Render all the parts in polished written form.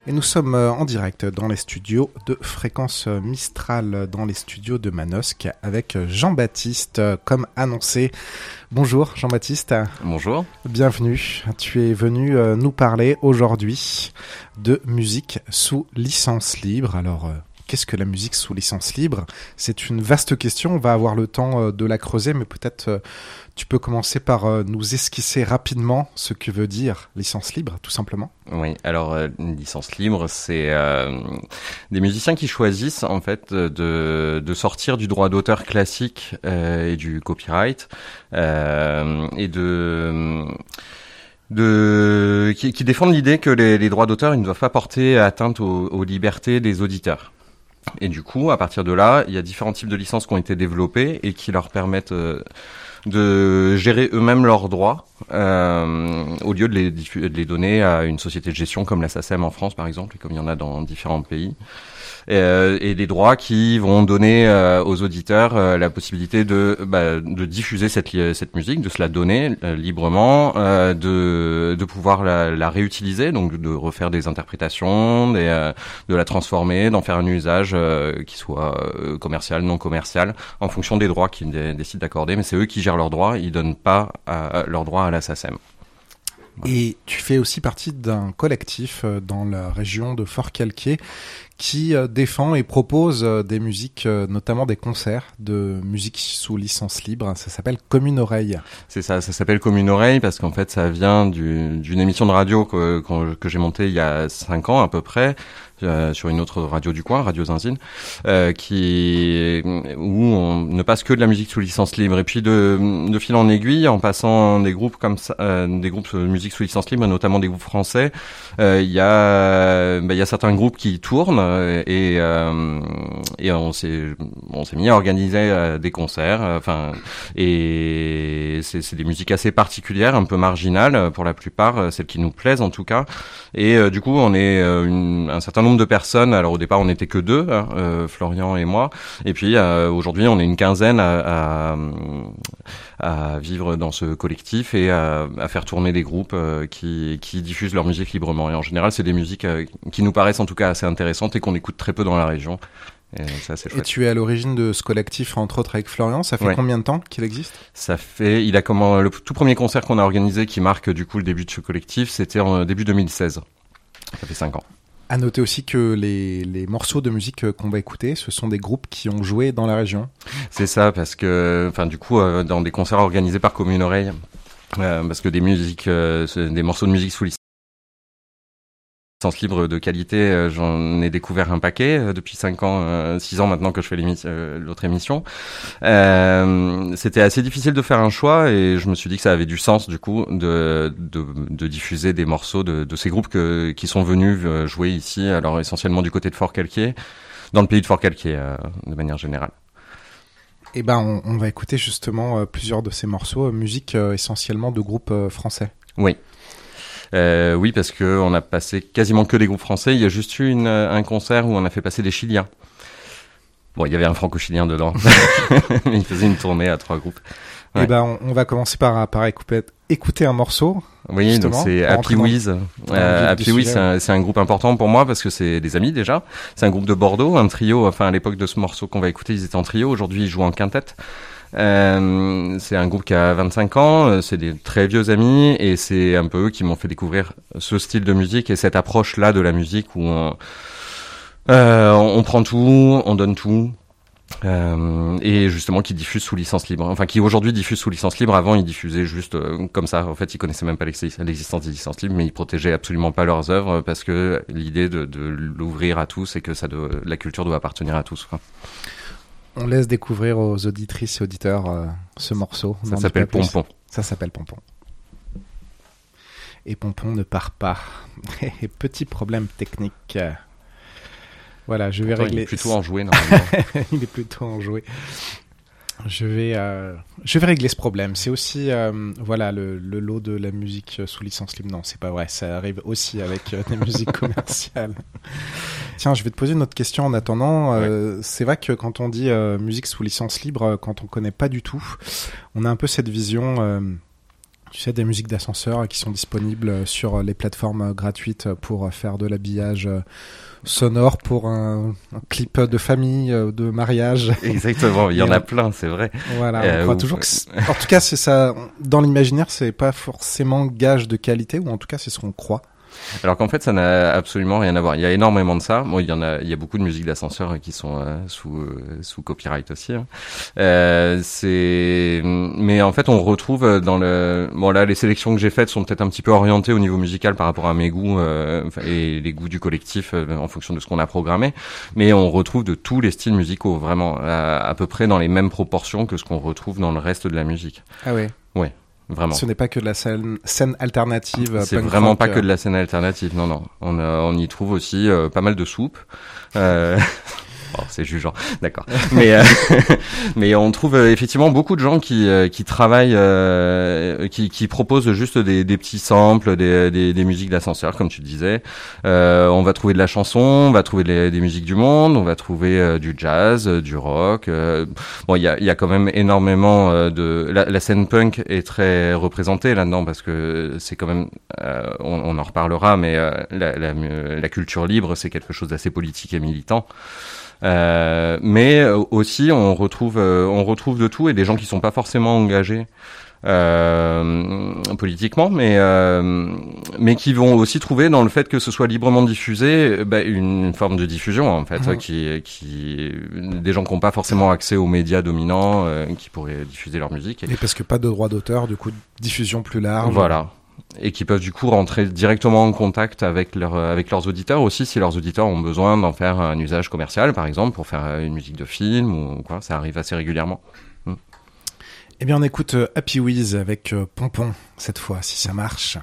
Et nous sommes en direct dans les studios de Fréquence Mistral, dans les studios de Manosque, avec Jean-Baptiste, comme annoncé. Bonjour Jean-Baptiste. Bonjour. Bienvenue. Tu es venu nous parler aujourd'hui de musique sous licence libre. Alors, qu'est-ce que la musique sous licence libre ? C'est une vaste question, on va avoir le temps de la creuser, mais peut-être tu peux commencer par nous esquisser rapidement ce que veut dire licence libre, tout simplement. Oui, alors une licence libre, c'est des musiciens qui choisissent en fait de sortir du droit d'auteur classique et du copyright et qui défendent l'idée que les droits d'auteur ils ne doivent pas porter atteinte aux libertés des auditeurs. Et du coup, à partir de là, il y a différents types de licences qui ont été développées et qui leur permettent de gérer eux-mêmes leurs droits au lieu de les donner à une société de gestion comme la SACEM en France par exemple, et comme il y en a dans différents pays. Et des droits qui vont donner aux auditeurs la possibilité de diffuser cette musique, de se la donner librement, de pouvoir la réutiliser, donc de refaire des interprétations, de la transformer, d'en faire un usage qui soit commercial, non commercial, en fonction des droits qu'ils décident d'accorder. Mais c'est eux qui gèrent leurs droits, ils donnent pas leurs droits à la SACEM. Voilà. Et tu fais aussi partie d'un collectif dans la région de Forcalquier qui défend et propose des musiques, notamment des concerts de musique sous licence libre. Ça s'appelle Commune Oreille. C'est ça s'appelle Commune Oreille parce qu'en fait ça vient d'une émission de radio que j'ai montée il y a 5 ans à peu près. Sur une autre radio du coin, Radio Zinzine, où on ne passe que de la musique sous licence libre. Et puis de fil en aiguille, en passant des groupes comme ça, des groupes de musique sous licence libre, notamment des groupes français, il y a certains groupes qui tournent et on s'est mis à organiser des concerts. Et c'est des musiques assez particulières, un peu marginales pour la plupart, celles qui nous plaisent en tout cas. Et du coup, on est un certain nombre de personnes. Alors au départ on n'était que 2, Florian et moi, et puis aujourd'hui on est une quinzaine à vivre dans ce collectif et à faire tourner des groupes qui diffusent leur musique librement, et en général c'est des musiques qui nous paraissent en tout cas assez intéressantes et qu'on écoute très peu dans la région. Et ça, c'est chouette. Et tu es à l'origine de ce collectif, entre autres avec Florian. Ça fait combien de temps qu'il existe ? Le tout premier concert qu'on a organisé qui marque du coup le début de ce collectif, c'était en début 2016. Ça fait 5 ans. À noter aussi que les morceaux de musique qu'on va écouter, ce sont des groupes qui ont joué dans la région. C'est ça, parce que, du coup, dans des concerts organisés par Commune Oreille, parce que des morceaux de musique sous licence libre de qualité, j'en ai découvert un paquet depuis 6 ans maintenant que je fais l'autre émission. C'était assez difficile de faire un choix et je me suis dit que ça avait du sens du coup de diffuser des morceaux de ces groupes qui sont venus jouer ici, alors essentiellement du côté de Forcalquier, dans le pays de Forcalquier de manière générale. Eh ben on va écouter justement plusieurs de ces morceaux, musique essentiellement de groupes français. Oui. Oui, parce que on a passé quasiment que des groupes français. Il y a juste eu un concert où on a fait passer des Chiliens. Bon, il y avait un franco-chilien dedans. Mais il faisait une tournée à 3 groupes. Ouais. Eh ben, on va commencer par écouter un morceau. Oui, donc c'est Happy Wiz. Happy Wiz, c'est un groupe important pour moi parce que c'est des amis déjà. C'est un groupe de Bordeaux, un trio. Enfin, à l'époque de ce morceau qu'on va écouter, ils étaient en trio. Aujourd'hui, ils jouent en quintette. C'est un groupe qui a 25 ans, c'est des très vieux amis et c'est un peu eux qui m'ont fait découvrir ce style de musique et cette approche-là de la musique où on prend tout, on donne tout. Et justement qui diffuse sous licence libre, enfin qui aujourd'hui diffuse sous licence libre. Avant ils diffusaient juste comme ça, en fait ils connaissaient même pas l'existence des licences libres, mais ils protégeaient absolument pas leurs œuvres parce que l'idée de l'ouvrir à tous et que la culture doit appartenir à tous, quoi. On laisse découvrir aux auditrices et auditeurs ce morceau. Ça s'appelle Pompon. Ça s'appelle Pompon. Et Pompon ne part pas. Petit problème technique. Voilà, je vais régler. Il est plutôt enjoué normalement. Il est plutôt enjoué. Je vais régler ce problème. C'est aussi le lot de la musique sous licence libre. Non, c'est pas vrai. Ça arrive aussi avec des musiques commerciales. Tiens, je vais te poser une autre question en attendant. C'est vrai que quand on dit musique sous licence libre, quand on connaît pas du tout, on a un peu cette vision Tu sais, des musiques d'ascenseur qui sont disponibles sur les plateformes gratuites pour faire de l'habillage sonore pour un clip de famille, de mariage. Exactement, il y en a plein, c'est vrai. Voilà, on croit toujours en tout cas, c'est ça. Dans l'imaginaire, c'est pas forcément gage de qualité, ou en tout cas, c'est ce qu'on croit. Alors qu'en fait, ça n'a absolument rien à voir. Il y a énormément de ça. Bon, il y a beaucoup de musiques d'ascenseur qui sont sous copyright aussi. Hein. Mais en fait, on retrouve dans là, les sélections que j'ai faites sont peut-être un petit peu orientées au niveau musical par rapport à mes goûts et les goûts du collectif en fonction de ce qu'on a programmé. Mais on retrouve de tous les styles musicaux, vraiment, à peu près dans les mêmes proportions que ce qu'on retrouve dans le reste de la musique. Ah ouais. Ouais. Vraiment. Ce n'est pas que de la scène alternative. C'est vraiment pas que de la scène alternative, non. On y trouve aussi pas mal de soupes. Oh, c'est jugeant, d'accord. Mais on trouve effectivement beaucoup de gens qui travaillent, qui proposent juste des petits samples, des musiques d'ascenseur, comme tu disais. On va trouver de la chanson, on va trouver des musiques du monde, on va trouver du jazz, du rock. Bon, il y a quand même énormément la scène punk est très représentée là-dedans parce que c'est quand même, on en reparlera, mais la culture libre, c'est quelque chose d'assez politique et militant. Mais aussi on retrouve de tout et des gens qui sont pas forcément engagés politiquement, mais qui vont aussi trouver dans le fait que ce soit librement diffusé une forme de diffusion en fait, qui des gens qui n'ont pas forcément accès aux médias dominants qui pourraient diffuser leur musique. Et parce que pas de droit d'auteur, du coup diffusion plus large. Voilà. Et qui peuvent du coup rentrer directement en contact avec leurs auditeurs aussi, si leurs auditeurs ont besoin d'en faire un usage commercial, par exemple, pour faire une musique de film ou quoi, ça arrive assez régulièrement. Eh bien, on écoute Happy Wiz avec Pompon, cette fois, si ça marche.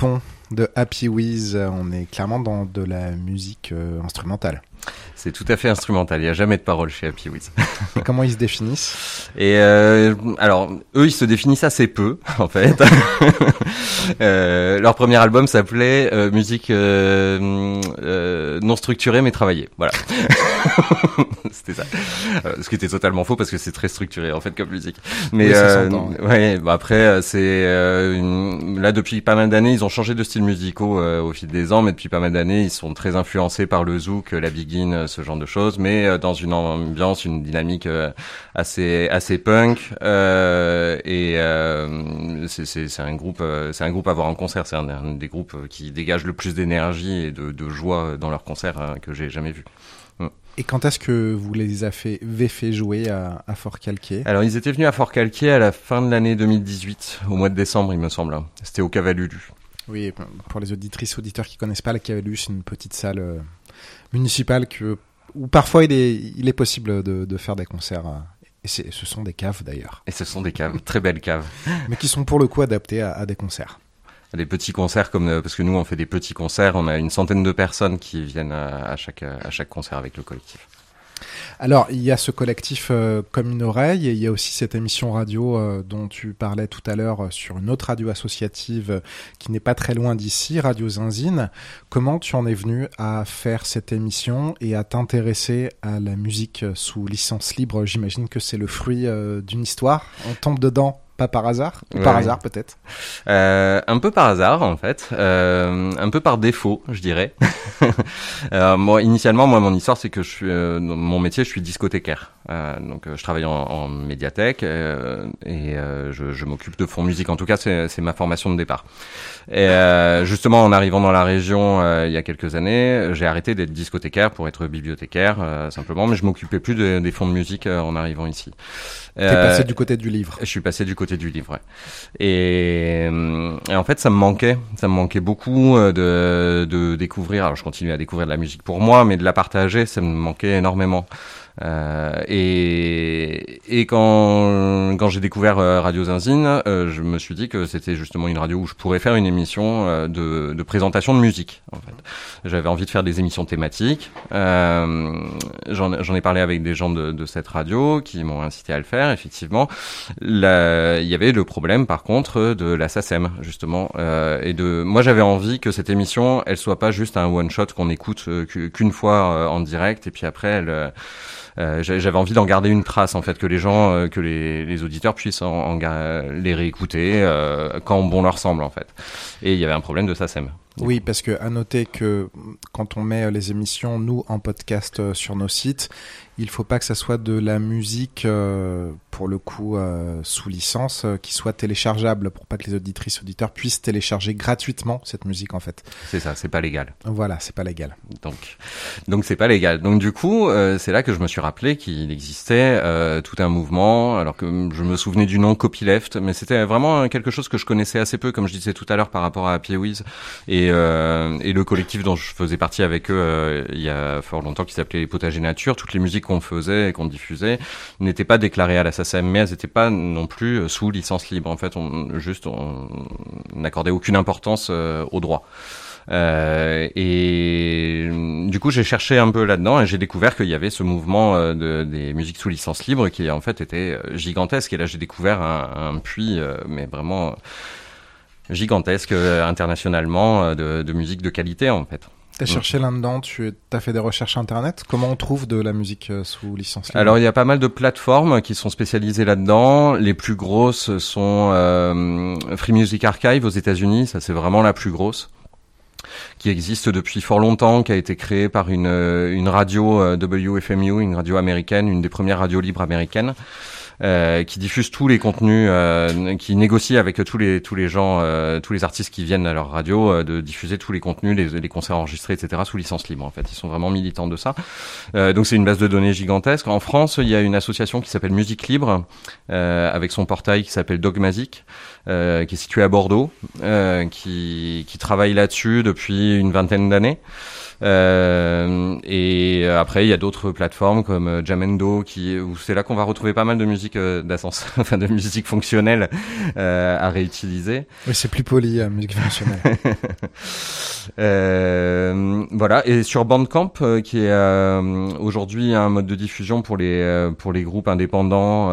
con de Happy Wiz, on est clairement dans de la musique instrumentale. C'est tout à fait instrumental, il n'y a jamais de paroles chez Happy Wiz. Et comment ils se définissent ? Et alors, eux, ils se définissent assez peu, en fait. Leur premier album s'appelait musique non structurée mais travaillée. Voilà. C'était ça. Ce qui était totalement faux parce que c'est très structuré en fait comme musique. Mais oui, ça s'entend, ouais. Bah après, c'est là depuis pas mal d'années, ils ont changé de style musicaux au fil des ans, mais depuis pas mal d'années, ils sont très influencés par le zouk, la begin, ce genre de choses, mais dans une ambiance, une dynamique assez punk. Et c'est un groupe à voir en concert. C'est un des groupes qui dégage le plus d'énergie et de joie dans leurs concerts que j'ai jamais vu. Et quand est-ce que vous les avez fait jouer à Forcalquier ? Alors, ils étaient venus à Forcalquier à la fin de l'année 2018, au mois de décembre, il me semble. C'était au Cavalulu. Oui, pour les auditrices, auditeurs qui connaissent pas, le Cavalulu, c'est une petite salle municipale où parfois il est possible de faire des concerts. Et ce sont des caves d'ailleurs. Et ce sont des caves, très belles caves. Mais qui sont pour le coup adaptées à des concerts. Des petits concerts parce que nous on fait des petits concerts, on a une centaine de personnes qui viennent à chaque concert avec le collectif. Alors il y a ce collectif Comme une oreille et il y a aussi cette émission radio dont tu parlais tout à l'heure sur une autre radio associative qui n'est pas très loin d'ici, Radio Zinzine. Comment tu en es venu à faire cette émission et à t'intéresser à la musique sous licence libre ? J'imagine que c'est le fruit d'une histoire. On tombe dedans. Pas par hasard, ou par hasard peut-être. Un peu par hasard en fait, un peu par défaut, je dirais. Initialement, mon histoire, c'est que mon métier, je suis discothécaire. Donc, je travaille en médiathèque et je m'occupe de fonds musique. En tout cas, c'est ma formation de départ. Et justement, en arrivant dans la région il y a quelques années, j'ai arrêté d'être discothécaire pour être bibliothécaire simplement, mais je m'occupais plus des fonds de musique en arrivant ici. T'es passé du côté du livre. Je suis passé du côté du livre, ouais. Et en fait, ça me manquait beaucoup de découvrir. Alors, je continue à découvrir de la musique pour moi, mais de la partager, ça me manquait énormément. Et quand j'ai découvert Radio Zinzine, je me suis dit que c'était justement une radio où je pourrais faire une émission de présentation de musique. En fait, j'avais envie de faire des émissions thématiques. J'en ai parlé avec des gens de cette radio qui m'ont incité à le faire. Effectivement, il y avait le problème par contre de la SACEM justement. Moi, j'avais envie que cette émission, elle soit pas juste un one shot qu'on écoute qu'une fois en direct et puis après j'avais envie d'en garder une trace en fait, que les gens, que les auditeurs puissent les réécouter quand bon leur semble en fait. Et il y avait un problème de SACEM. Oui, parce que à noter que quand on met les émissions, nous, en podcast sur nos sites, il faut pas que ça soit de la musique, pour le coup, sous licence, qui soit téléchargeable, pour pas que les auditeurs puissent télécharger gratuitement cette musique, en fait. C'est ça, c'est pas légal. Voilà, c'est pas légal. Donc c'est pas légal. Donc du coup, c'est là que je me suis rappelé qu'il existait tout un mouvement, alors que je me souvenais du nom Copyleft, mais c'était vraiment quelque chose que je connaissais assez peu, comme je disais tout à l'heure, par rapport à Happy Wiz et le collectif dont je faisais partie avec eux il y a fort longtemps, qui s'appelait les Potagers Nature. Toutes les musiques qu'on faisait et qu'on diffusait n'étaient pas déclarées à la SACEM, mais elles n'étaient pas non plus sous licence libre. En fait, on n'accordait aucune importance aux droits. Et du coup, j'ai cherché un peu là-dedans et j'ai découvert qu'il y avait ce mouvement des musiques sous licence libre qui en fait était gigantesque. Et là, j'ai découvert un puits, mais vraiment gigantesque internationalement de musique de qualité en fait. T'as cherché là-dedans, t'as fait des recherches internet. Comment on trouve de la musique sous licence libre ? Alors il y a pas mal de plateformes qui sont spécialisées là-dedans. Les plus grosses sont Free Music Archive aux États-Unis, ça c'est vraiment la plus grosse, qui existe depuis fort longtemps, qui a été créée par une radio WFMU, une radio américaine, une des premières radios libres américaines. Qui diffuse tous les contenus, qui négocie avec tous les gens, tous les artistes qui viennent à leur radio, de diffuser tous les contenus, les concerts enregistrés, etc. sous licence libre. En fait, ils sont vraiment militants de ça. Donc c'est une base de données gigantesque. En France, il y a une association qui s'appelle Musique Libre, avec son portail qui s'appelle Dogmatic, qui est situé à Bordeaux, qui travaille là-dessus depuis une vingtaine d'années. Et après, il y a d'autres plateformes comme Jamendo, où c'est là qu'on va retrouver pas mal de musique d'ascenseur, enfin de musique fonctionnelle à réutiliser. Oui, c'est plus poli, musique fonctionnelle. Voilà. Et sur Bandcamp, qui est aujourd'hui un mode de diffusion pour les groupes indépendants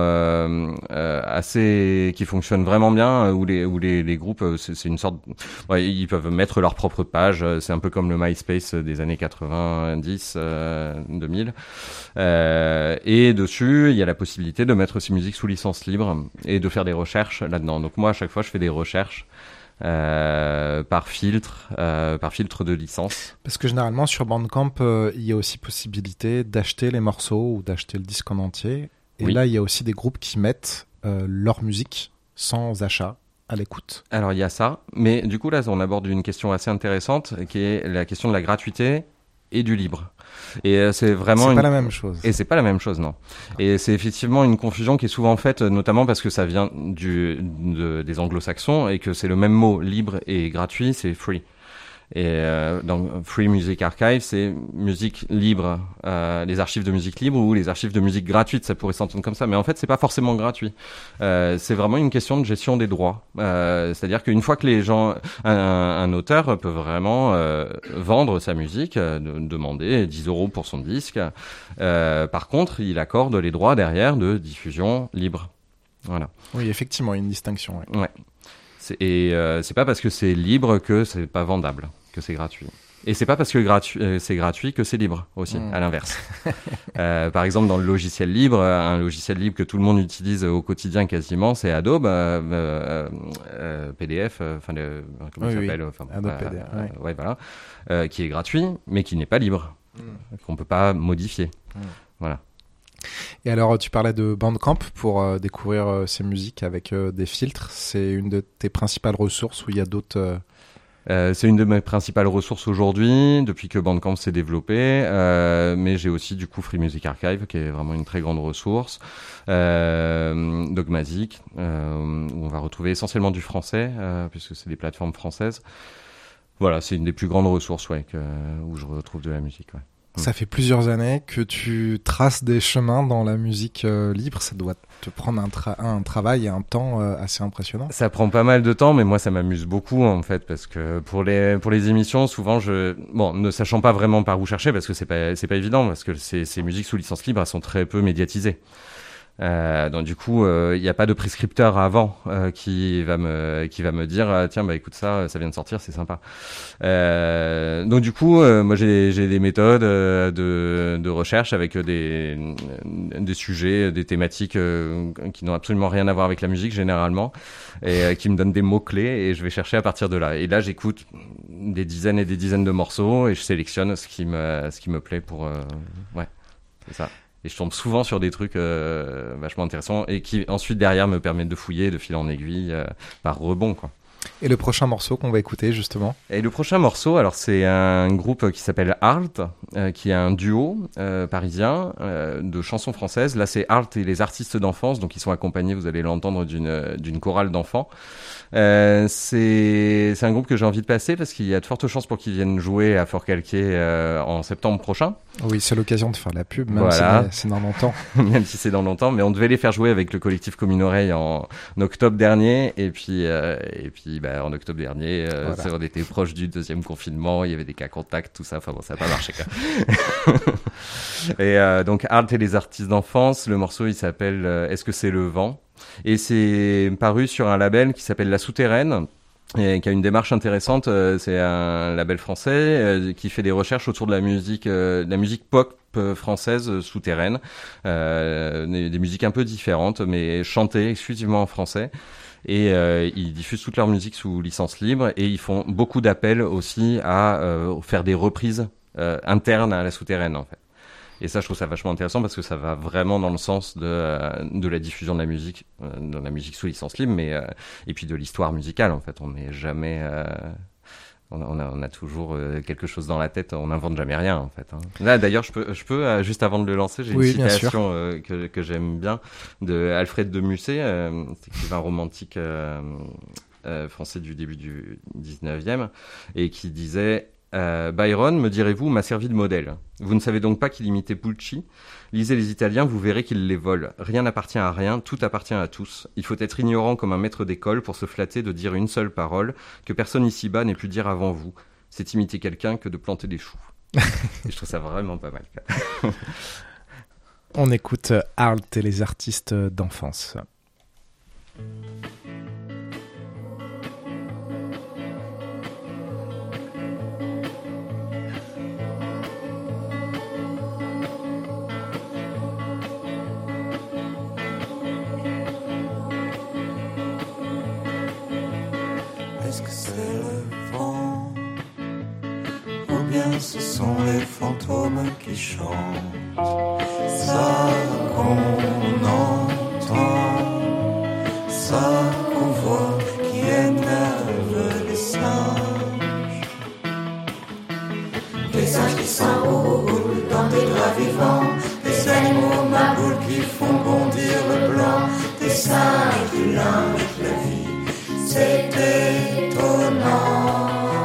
qui fonctionne vraiment bien, où les groupes, c'est une sorte, ils peuvent mettre leur propre page. C'est un peu comme le MySpace des années 90, 2000. Et dessus, il y a la possibilité de mettre ces musiques sous licence libre et de faire des recherches là-dedans. Donc moi, à chaque fois, je fais des recherches par filtre de licence. Parce que généralement sur Bandcamp, il y a aussi possibilité d'acheter les morceaux ou d'acheter le disque en entier. Et là, il y a aussi des groupes qui mettent leur musique sans achat à l'écoute. Alors il y a ça, mais du coup là, on aborde une question assez intéressante, qui est la question de la gratuité et du libre. Et c'est vraiment pas la même chose. Et c'est pas la même chose, non. Et c'est effectivement une confusion qui est souvent faite, notamment parce que ça vient des anglo-saxons et que c'est le même mot, libre et gratuit, c'est free. Et donc Free Music Archive, c'est musique libre, les archives de musique libre ou les archives de musique gratuite, ça pourrait s'entendre comme ça, mais en fait c'est pas forcément gratuit. C'est vraiment une question de gestion des droits. C'est-à-dire qu'une fois que les gens, un auteur peut vraiment vendre sa musique, demander 10 € pour son disque. Par contre, il accorde les droits derrière de diffusion libre. Voilà. Oui, effectivement, il y a une distinction. Ouais. C'est pas parce que c'est libre que c'est pas vendable, que c'est gratuit. Et c'est pas parce que c'est gratuit que c'est libre aussi, à l'inverse. Par exemple, dans le logiciel libre, un logiciel libre que tout le monde utilise au quotidien quasiment, c'est Adobe PDF, comment ça s'appelle, Adobe PDF, ouais, voilà, qui est gratuit, mais qui n'est pas libre, qu'on peut pas modifier. Voilà. Et alors, tu parlais de Bandcamp pour découvrir ces musiques avec des filtres. C'est une de tes principales ressources où il y a d'autres... C'est une de mes principales ressources aujourd'hui, depuis que Bandcamp s'est développé. Mais j'ai aussi du coup Free Music Archive, qui est vraiment une très grande ressource. Dogmatic, où on va retrouver essentiellement du français, puisque c'est des plateformes françaises. Voilà, c'est une des plus grandes ressources où je retrouve de la musique. Ouais. Ça fait plusieurs années que tu traces des chemins dans la musique libre. Ça doit te prendre un travail et un temps assez impressionnant. Ça prend pas mal de temps, mais moi ça m'amuse beaucoup en fait, parce que pour les émissions, souvent ne sachant pas vraiment par où chercher, parce que c'est pas évident, parce que ces musiques sous licence libre, elles sont très peu médiatisées. Donc du coup, il n'y a pas de prescripteur avant qui va me dire tiens écoute ça vient de sortir, c'est sympa. Donc du coup, moi j'ai des méthodes de recherche avec des sujets, des thématiques qui n'ont absolument rien à voir avec la musique généralement, et qui me donnent des mots clés, et je vais chercher à partir de là. Et là j'écoute des dizaines et des dizaines de morceaux et je sélectionne ce qui me plaît pour c'est ça. Et je tombe souvent sur des trucs vachement intéressants et qui ensuite derrière me permettent de fouiller de fil en aiguille par rebond, quoi. Et le prochain morceau qu'on va écouter justement? Et le prochain morceau, alors c'est un groupe qui s'appelle Art, qui est un duo parisien de chansons françaises. Là c'est Art et les artistes d'enfance, donc ils sont accompagnés, vous allez l'entendre, d'une chorale d'enfants. C'est un groupe que j'ai envie de passer parce qu'il y a de fortes chances pour qu'ils viennent jouer à Fort-Calquier en septembre prochain. Oui, c'est l'occasion de faire la pub, même voilà. si c'est dans longtemps. Même si c'est dans longtemps, mais on devait les faire jouer avec le collectif Commune Oreille en octobre dernier, et puis en octobre dernier, voilà. On était proche du deuxième confinement, il y avait des cas contacts, tout ça, enfin bon, ça n'a pas marché quoi. Et donc Art et les artistes d'enfance, le morceau il s'appelle Est-ce que c'est le vent? Et c'est paru sur un label qui s'appelle La Souterraine, et qui a une démarche intéressante. C'est un label français qui fait des recherches autour de la musique pop française souterraine, des musiques un peu différentes, mais chantées exclusivement en français. Et ils diffusent toute leur musique sous licence libre, et ils font beaucoup d'appels aussi à faire des reprises internes à La Souterraine en fait. Et ça, je trouve ça vachement intéressant parce que ça va vraiment dans le sens de la diffusion de la musique, dans la musique sous licence libre, mais et puis de l'histoire musicale en fait. On n'est jamais, on a toujours quelque chose dans la tête. On n'invente jamais rien en fait. Hein. Là, d'ailleurs, je peux juste avant de le lancer, j'ai une citation que j'aime bien de Alfred de Musset, écrivain romantique français du début du 19e, et qui disait Byron, me direz-vous, m'a servi de modèle. Vous ne savez donc pas qu'il imitait Pulci ? Lisez les Italiens, vous verrez qu'ils les volent. Rien n'appartient à rien, tout appartient à tous. Il faut être ignorant comme un maître d'école pour se flatter de dire une seule parole que personne ici-bas n'ait pu dire avant vous. C'est imiter quelqu'un que de planter des choux. Et je trouve ça vraiment pas mal. On écoute Arlt et les artistes d'enfance. Est-ce que c'est le vent ou bien ce sont les fantômes qui chantent? Ça qu'on entend, ça qu'on voit qui énerve les singes. Des singes qui s'enroulent dans des draps vivants, des animaux maboules qui font bondir le blanc, des singes du linge, la vie, c'est étonnant.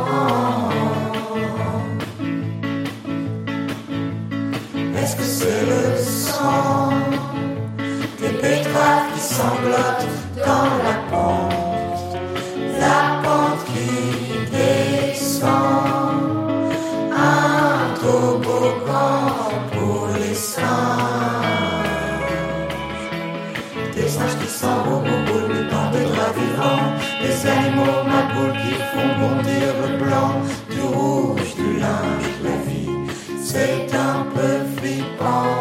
Est-ce que c'est le sang des betteraves qui sanglotent dans la pente qui descend, un toboggan pour les singes, des singes qui s'enroulent dans des draps vivants, des animaux maboules qui font bondir le blanc, du rouge, du linge, la vie, c'est un peu flippant.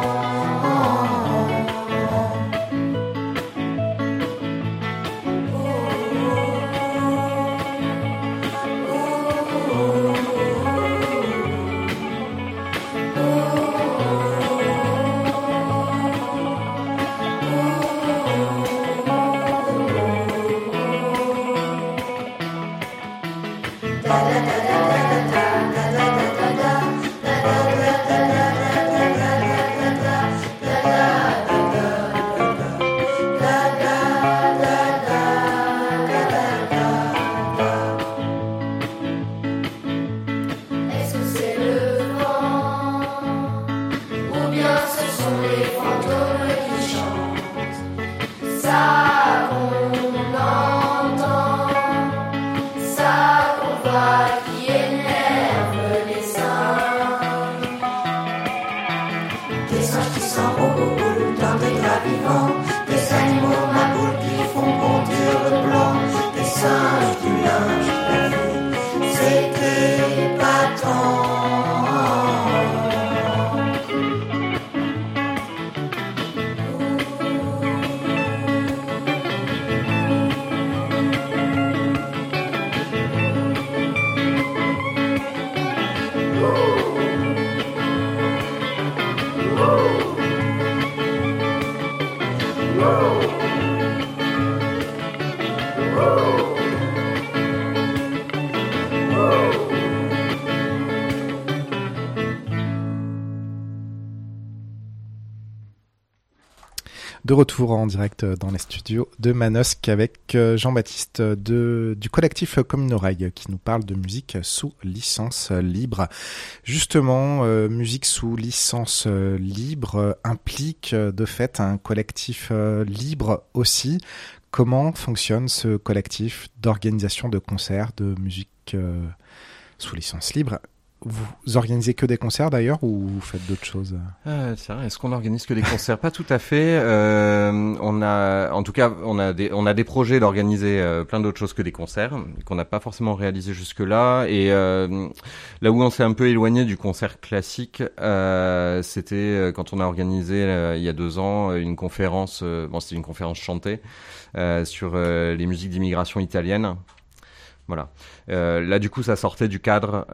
De retour en direct dans les studios de Manosque avec Jean-Baptiste du collectif Commune Oreille qui nous parle de musique sous licence libre. Justement, musique sous licence libre implique de fait un collectif libre aussi. Comment fonctionne ce collectif d'organisation de concerts de musique sous licence libre ? Vous organisez que des concerts d'ailleurs ou vous faites d'autres choses? Tiens, est-ce qu'on organise que des concerts? Pas tout à fait. On a des projets d'organiser plein d'autres choses que des concerts qu'on n'a pas forcément réalisé jusque-là. Et là où on s'est un peu éloigné du concert classique, c'était quand on a organisé il y a 2 ans une conférence. C'était une conférence chantée sur les musiques d'immigration italienne. Voilà. Là, du coup, ça sortait du cadre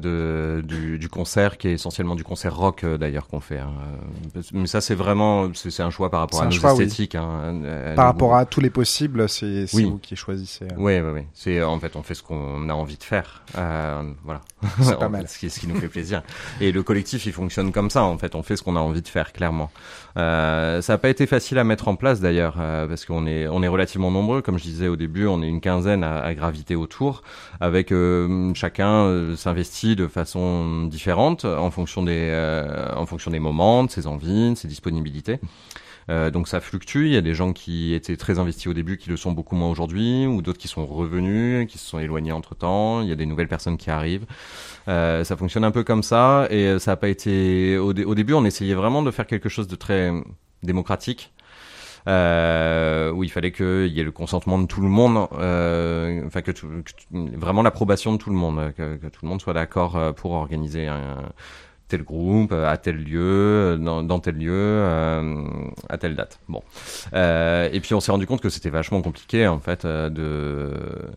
du concert, qui est essentiellement du concert rock d'ailleurs qu'on fait. Hein. Mais ça, c'est vraiment, c'est un choix par rapport à nos esthétiques. Oui. Hein, par rapport à tous les possibles, c'est vous qui choisissez. Oui. C'est en fait, on fait ce qu'on a envie de faire. Voilà. C'est pas mal. Ce qui nous fait plaisir. Et le collectif, il fonctionne comme ça. En fait, on fait ce qu'on a envie de faire, clairement. Ça n'a pas été facile à mettre en place d'ailleurs, parce qu'on est relativement nombreux. Comme je disais au début, on est une quinzaine à graviter autour. autour, avec chacun s'investit de façon différente en fonction des moments, de ses envies, de ses disponibilités. Donc ça fluctue, il y a des gens qui étaient très investis au début qui le sont beaucoup moins aujourd'hui, ou d'autres qui sont revenus, qui se sont éloignés entre-temps, il y a des nouvelles personnes qui arrivent. Ça fonctionne un peu comme ça, et ça n'a pas été... Au début, on essayait vraiment de faire quelque chose de très démocratique, où il fallait qu'il y ait le consentement de tout le monde, vraiment l'approbation de tout le monde, que tout le monde soit d'accord pour organiser tel groupe, à tel lieu, dans tel lieu, à telle date. Bon. Et puis on s'est rendu compte que c'était vachement compliqué, en fait, de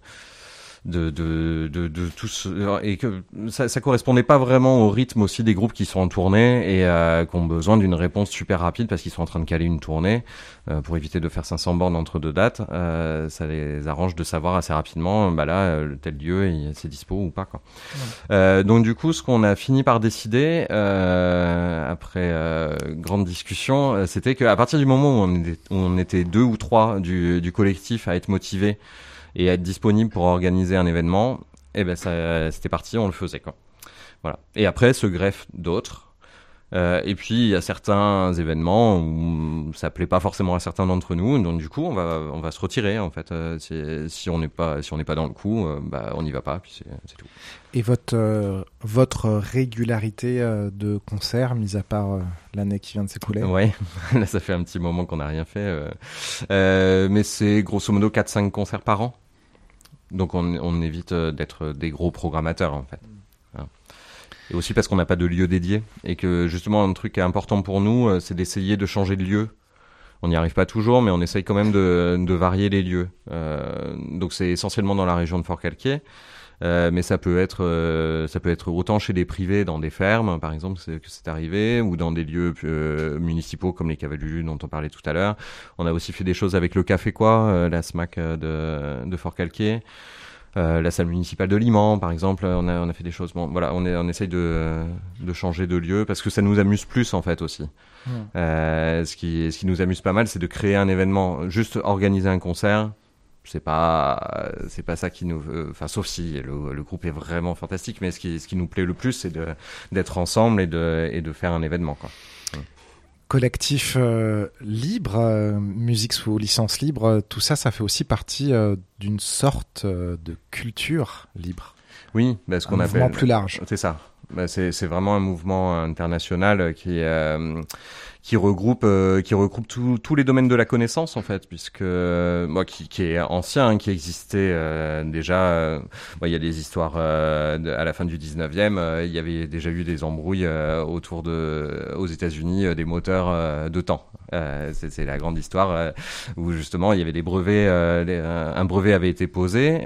tous, et que ça correspondait pas vraiment au rythme aussi des groupes qui sont en tournée et qui ont besoin d'une réponse super rapide parce qu'ils sont en train de caler une tournée pour éviter de faire 500 bornes entre deux dates. Ça les arrange de savoir assez rapidement, tel lieu c'est dispo ou pas, quoi. Ouais. Donc du coup, ce qu'on a fini par décider après grande discussion, c'était qu'à partir du moment où on était 2 ou 3 du collectif à être motivés et être disponible pour organiser un événement, c'était parti, on le faisait, quoi. Voilà. Et après se greffent d'autres. Et puis il y a certains événements où ça plaît pas forcément à certains d'entre nous, donc du coup on va se retirer, en fait. Si on n'est pas dans le coup, on n'y va pas, puis c'est tout. Et votre régularité de concert, mis à part l'année qui vient de s'écouler? Ouais, là ça fait un petit moment qu'on n'a rien fait, mais c'est grosso modo 4-5 concerts par an. Donc on évite d'être des gros programmateurs, en fait. Et aussi parce qu'on n'a pas de lieu dédié et que justement un truc qui est important pour nous, c'est d'essayer de changer de lieu. On n'y arrive pas toujours, mais on essaye quand même de varier les lieux. Donc c'est essentiellement dans la région de Forcalquier, mais ça peut être autant chez des privés dans des fermes, par exemple, que c'est arrivé, ou dans des lieux municipaux comme les Cavalulus dont on parlait tout à l'heure. On a aussi fait des choses avec le Café Quoi, la SMAC de Forcalquier. La salle municipale de Liman, par exemple, on a fait des choses. Bon, voilà, on essaye de changer de lieu parce que ça nous amuse plus, en fait, aussi. Ce qui nous amuse pas mal, c'est de créer un événement. Juste organiser un concert, c'est pas ça qui nous, sauf si le groupe est vraiment fantastique, mais ce qui nous plaît le plus, c'est d'être ensemble et de faire un événement, quoi. Collectif libre, musique sous licence libre, tout ça, ça fait aussi partie d'une sorte de culture libre. Oui, ce qu'on appelle un mouvement plus large. C'est ça. C'est vraiment un mouvement international qui regroupe tous les domaines de la connaissance, en fait, puisque qui est ancien, qui existait déjà. Il y a des histoires à la fin du 19e. Il y avait déjà eu des embrouilles aux États-Unis des moteurs de temps. C'est la grande histoire où justement il y avait des brevets. Un brevet avait été posé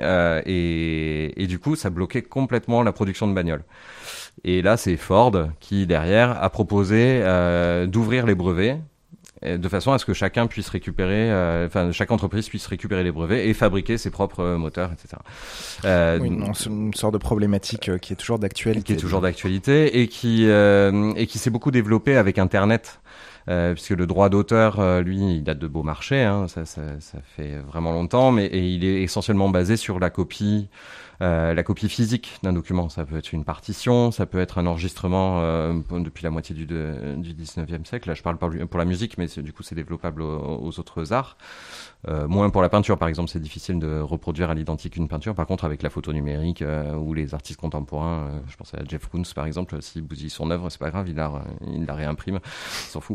et du coup ça bloquait complètement la production de bagnoles. Et là, c'est Ford qui, derrière, a proposé d'ouvrir les brevets de façon à ce que chacun puisse récupérer, chaque entreprise puisse récupérer les brevets et fabriquer ses propres moteurs, etc. C'est une sorte de problématique qui est toujours d'actualité. Qui est toujours d'actualité et qui s'est beaucoup développée avec Internet. Puisque le droit d'auteur, lui, il date de Beaumarchais, hein, ça fait vraiment longtemps, mais il est essentiellement basé sur la copie physique d'un document. Ça peut être une partition, ça peut être un enregistrement depuis la moitié du 19e siècle. Là, je parle pour la musique, mais du coup, c'est développable aux autres arts. Moins pour la peinture, par exemple, c'est difficile de reproduire à l'identique une peinture. Par contre, avec la photo numérique ou les artistes contemporains, je pense à Jeff Koons, par exemple, s'il bousille son œuvre, c'est pas grave, il la réimprime, il s'en fout.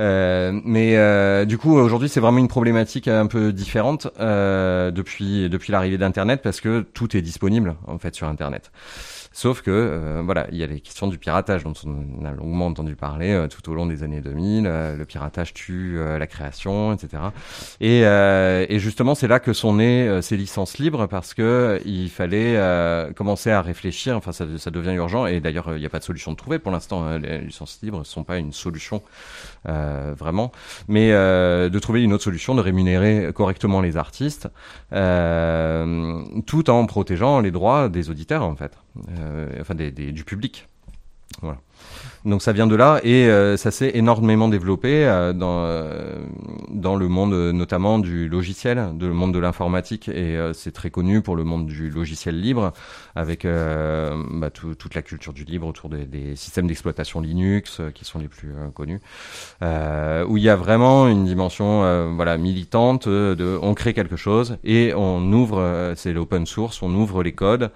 Du coup, aujourd'hui, c'est vraiment une problématique un peu différente depuis l'arrivée d'Internet, parce que tout est disponible, en fait, sur Internet. Sauf que, il y a les questions du piratage dont on a longuement entendu parler tout au long des années 2000. Le piratage tue la création, etc. Et justement, c'est là que sont nées ces licences libres, parce que il fallait commencer à réfléchir. Enfin, ça devient urgent. Et d'ailleurs, il n'y a pas de solution de trouver pour l'instant. Les licences libres ne sont pas une solution vraiment, mais de trouver une autre solution, de rémunérer correctement les artistes, tout en protégeant les droits des auditeurs, en fait. Du public. Voilà. Donc ça vient de là et ça s'est énormément développé dans le monde notamment du logiciel, le monde de l'informatique et c'est très connu pour le monde du logiciel libre avec toute la culture du libre autour des systèmes d'exploitation Linux qui sont les plus connus, où il y a vraiment une dimension militante on crée quelque chose et on ouvre, c'est l'open source, on ouvre les codes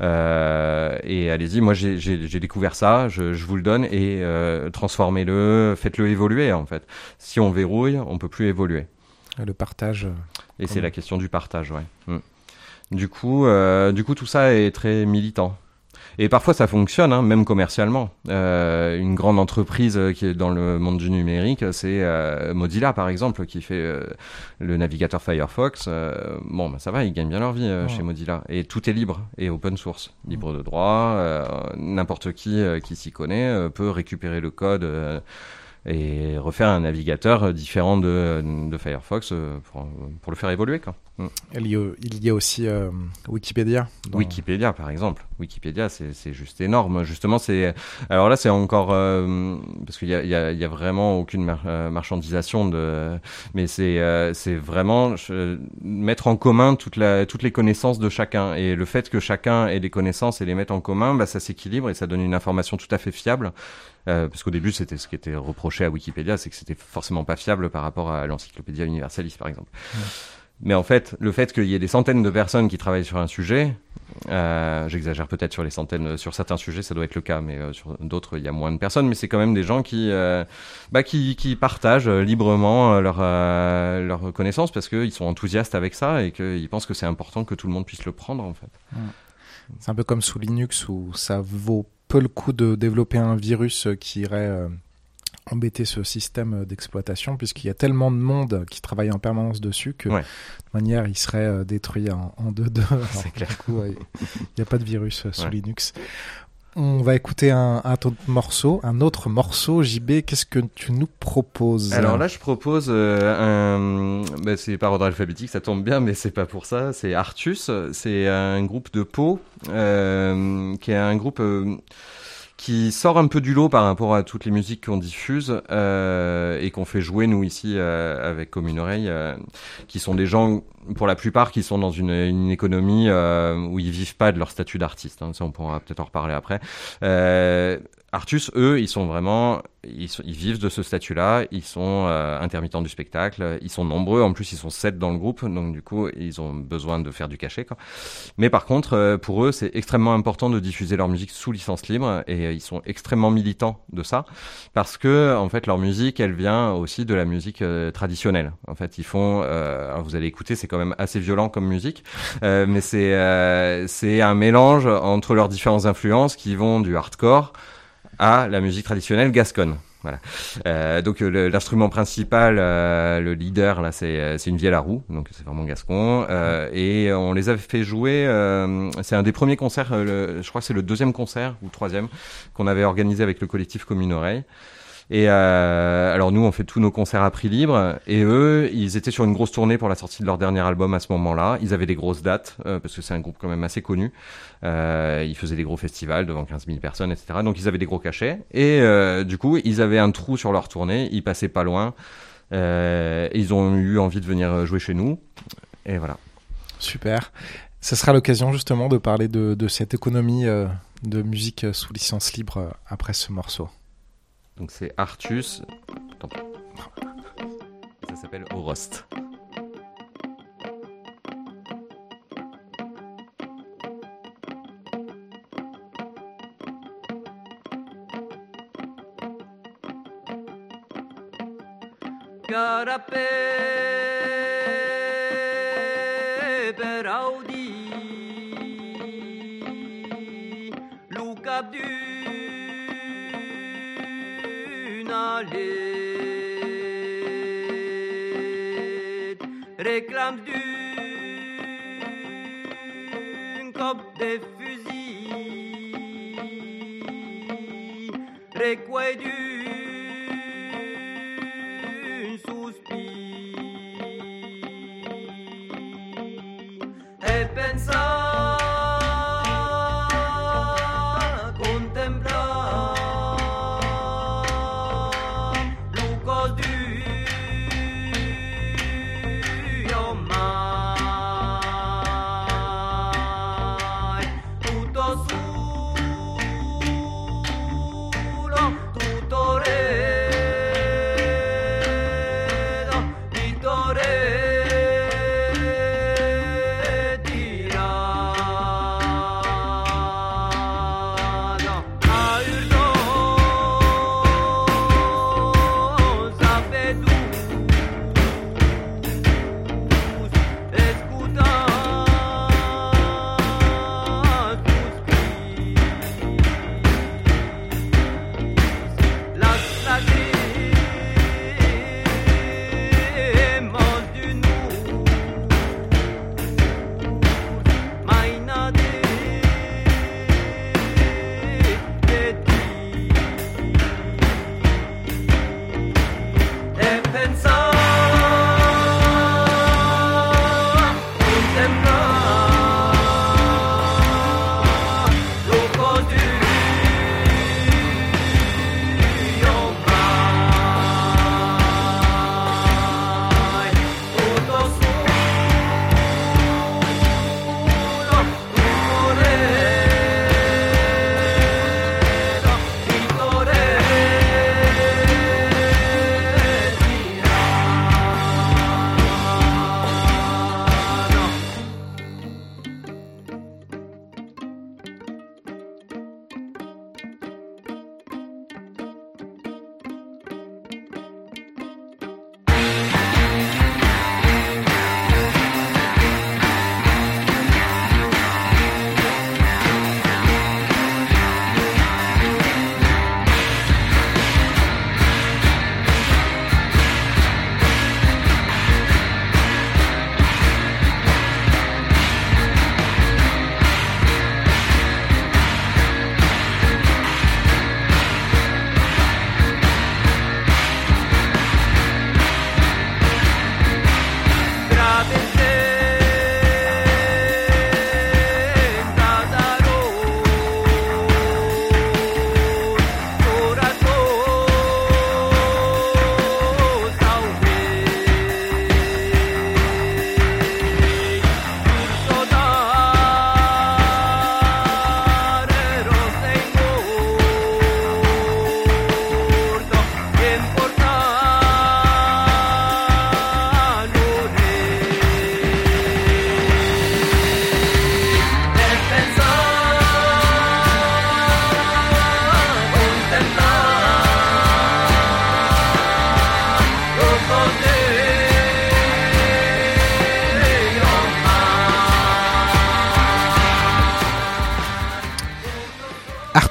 et allez-y, moi j'ai découvert ça, je vous le donne et transformez-le, faites-le évoluer en fait. Si on verrouille, on peut plus évoluer. Le partage. Et c'est la question du partage, ouais. Du coup, tout ça est très militant. Et parfois ça fonctionne, hein, même commercialement. Une grande entreprise qui est dans le monde du numérique, c'est Mozilla par exemple, qui fait le navigateur Firefox. Ça va, ils gagnent bien leur vie chez Mozilla. Et tout est libre et open source, libre de droit. N'importe qui s'y connaît peut récupérer le code et refaire un navigateur différent de Firefox pour le faire évoluer, quoi. Il y a aussi Wikipédia. Wikipédia, par exemple. Wikipédia, c'est juste énorme. Justement, alors là, c'est encore parce qu'il y a vraiment aucune marchandisation mais c'est vraiment mettre en commun toutes les connaissances de chacun. Et le fait que chacun ait des connaissances et les mette en commun, ça s'équilibre et ça donne une information tout à fait fiable. Parce qu'au début, c'était ce qui était reproché à Wikipédia, c'est que c'était forcément pas fiable par rapport à l'Encyclopédia Universalis, par exemple. Mais en fait, le fait qu'il y ait des centaines de personnes qui travaillent sur un sujet, j'exagère peut-être sur les centaines, sur certains sujets, ça doit être le cas, mais sur d'autres, il y a moins de personnes, mais c'est quand même des gens qui partagent librement leurs connaissances parce qu'ils sont enthousiastes avec ça et qu'ils pensent que c'est important que tout le monde puisse le prendre, en fait. C'est un peu comme sous Linux où ça vaut peu le coup de développer un virus qui irait embêter ce système d'exploitation puisqu'il y a tellement de monde qui travaille en permanence dessus que de manière il serait détruit en 2-2. C'est clair. Du coup, il n'y a pas de virus sous Linux. On va écouter un autre morceau. JB, qu'est-ce que tu nous proposes ? Alors là, je propose c'est par ordre alphabétique, ça tombe bien, mais c'est pas pour ça. C'est Artus, c'est un groupe de Pau, qui est un groupe qui sort un peu du lot par rapport à toutes les musiques qu'on diffuse et qu'on fait jouer nous ici avec Comme une oreille, qui sont des gens pour la plupart qui sont dans une économie où ils vivent pas de leur statut d'artiste. Ça, on pourra peut-être en reparler après. Artus, eux, ils sont vraiment, ils vivent de ce statut-là. Ils sont intermittents du spectacle. Ils sont nombreux. En plus, ils sont 7 dans le groupe. Donc, du coup, ils ont besoin de faire du cachet, quoi. Mais par contre, pour eux, c'est extrêmement important de diffuser leur musique sous licence libre. Et ils sont extrêmement militants de ça. Parce que, en fait, leur musique, elle vient aussi de la musique traditionnelle. En fait, ils font, alors vous allez écouter, c'est quand même assez violent comme musique. Mais c'est un mélange entre leurs différentes influences qui vont du hardcore à la musique traditionnelle gasconne. Voilà. Donc l'instrument principal, le leader là, c'est une vielle à roue, donc c'est vraiment gascon. Et on les a fait jouer. C'est un des premiers concerts. Je crois que c'est le deuxième concert ou troisième qu'on avait organisé avec le collectif Comme une oreille. Et alors nous, on fait tous nos concerts à prix libre, et eux, ils étaient sur une grosse tournée pour la sortie de leur dernier album à ce moment-là. Ils avaient des grosses dates, parce que c'est un groupe quand même assez connu. Ils faisaient des gros festivals devant 15 000 personnes, etc. Donc ils avaient des gros cachets, et du coup, ils avaient un trou sur leur tournée, ils passaient pas loin, ils ont eu envie de venir jouer chez nous, et voilà. Super. Ce sera l'occasion justement de parler de cette économie de musique sous licence libre après ce morceau. Donc c'est Artus. Attends. Ça s'appelle Orost. Garapé Beraudi Lucabdu réclame d'une cop de fusil, recueille d'une soupir, et pensa contemplar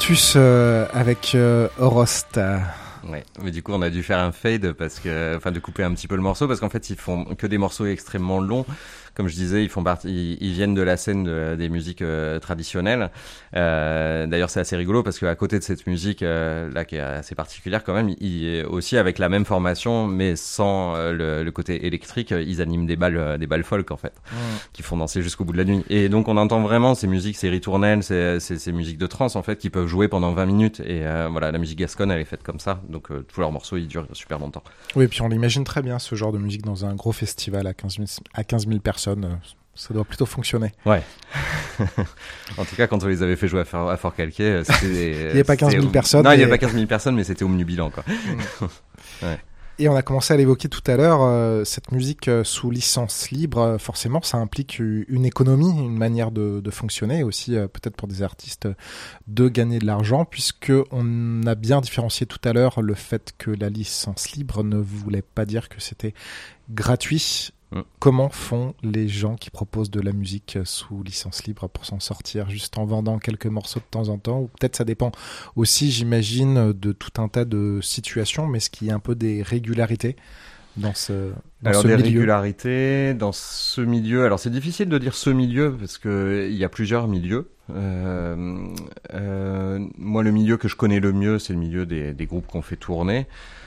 Artus avec Orost. Ouais, mais du coup on a dû faire un fade de couper un petit peu le morceau parce qu'en fait ils font que des morceaux extrêmement longs. Comme je disais, ils viennent de la scène des musiques traditionnelles. D'ailleurs, c'est assez rigolo parce qu'à côté de cette musique là qui est assez particulière quand même, ils aussi avec la même formation mais sans le côté électrique, ils animent des balles folk en fait, qui font danser jusqu'au bout de la nuit. Et donc on entend vraiment ces musiques, ces ritournelles, ces musiques de trance en fait qui peuvent jouer pendant 20 minutes. Et voilà, la musique gasconne elle est faite comme ça. Donc tous leurs morceaux ils durent super longtemps. Oui, et puis on l'imagine très bien ce genre de musique dans un gros festival à 15 000 personnes. Ça doit plutôt fonctionner. Ouais. En tout cas, quand on les avait fait jouer à Fort-Calquier, c'était... Il n'y avait pas 15 000 personnes. Non, il n'y avait pas 15 000 personnes, mais c'était omnubilant, quoi. Ouais. Et on a commencé à l'évoquer tout à l'heure, cette musique sous licence libre, forcément, ça implique une économie, une manière de fonctionner, aussi peut-être pour des artistes de gagner de l'argent, puisque on a bien différencié tout à l'heure le fait que la licence libre ne voulait pas dire que c'était gratuit. Comment font les gens qui proposent de la musique sous licence libre pour s'en sortir, juste en vendant quelques morceaux de temps en temps? Ou peut-être ça dépend aussi, j'imagine, de tout un tas de situations, mais ce qui est un peu des régularités dans ce milieu. Régularités dans ce milieu. Alors c'est difficile de dire ce milieu parce que il y a plusieurs milieux. Moi, le milieu que je connais le mieux, c'est le milieu des groupes qu'on fait tourner.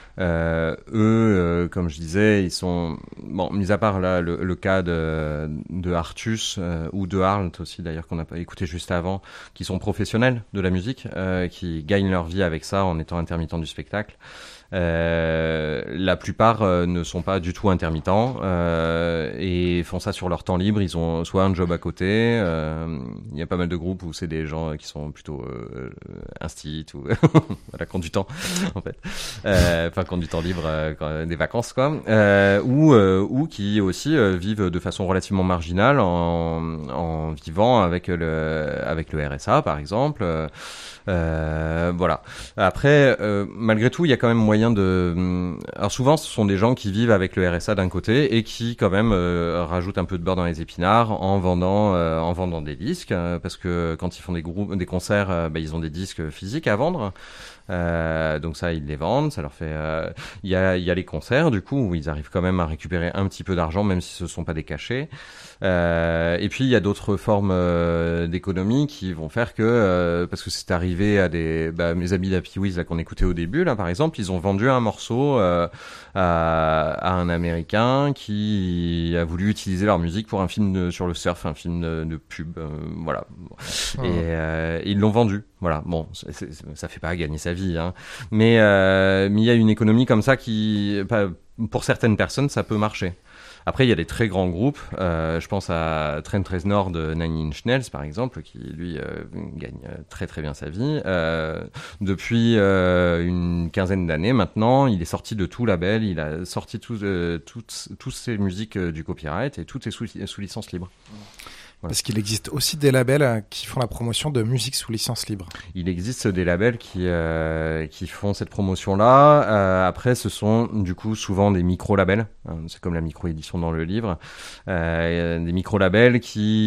Comme je disais, ils sont mis à part là le cas de Artus ou de Arlt aussi d'ailleurs qu'on n'a pas écouté juste avant, qui sont professionnels de la musique, qui gagnent leur vie avec ça en étant intermittents du spectacle. La plupart ne sont pas du tout intermittents et font ça sur leur temps libre. Ils ont soit un job à côté. Il y a pas mal de groupes où c'est des gens qui sont plutôt instit ou voilà, qui ont du temps en fait. Enfin, qui ont du temps libre, des vacances quoi. Ou qui aussi vivent de façon relativement marginale en vivant avec le RSA par exemple. Voilà. Après, malgré tout, il y a quand même moyen de. Alors souvent, ce sont des gens qui vivent avec le RSA d'un côté et qui quand même rajoutent un peu de beurre dans les épinards en vendant des disques, parce que quand ils font des concerts, ils ont des disques physiques à vendre. Donc ça, ils les vendent. Ça leur fait. Il y a les concerts du coup où ils arrivent quand même à récupérer un petit peu d'argent, même si ce sont pas des cachets. Et puis il y a d'autres formes d'économie qui vont faire que parce que c'est arrivé à mes amis d'Happy Wiz là qu'on écoutait au début là par exemple, ils ont vendu un morceau à un Américain qui a voulu utiliser leur musique pour un film sur le surf, un film de pub, voilà. Et ils l'ont vendu. Voilà, bon, ça fait pas gagner sa vie, hein. Mais il y a une économie comme ça qui, pour certaines personnes, ça peut marcher. Après, il y a des très grands groupes. Je pense à Trent Reznor de Nine Inch Nails, par exemple, qui lui gagne très très bien sa vie. Depuis une quinzaine d'années maintenant, il est sorti de tout label. Il a sorti toutes ses musiques du copyright et tout est sous licence libre. Voilà. Parce qu'il existe aussi des labels qui font la promotion de musique sous licence libre. Il existe des labels qui font cette promotion-là. Après, ce sont du coup souvent des micro-labels. C'est comme la micro-édition dans le livre. Des micro-labels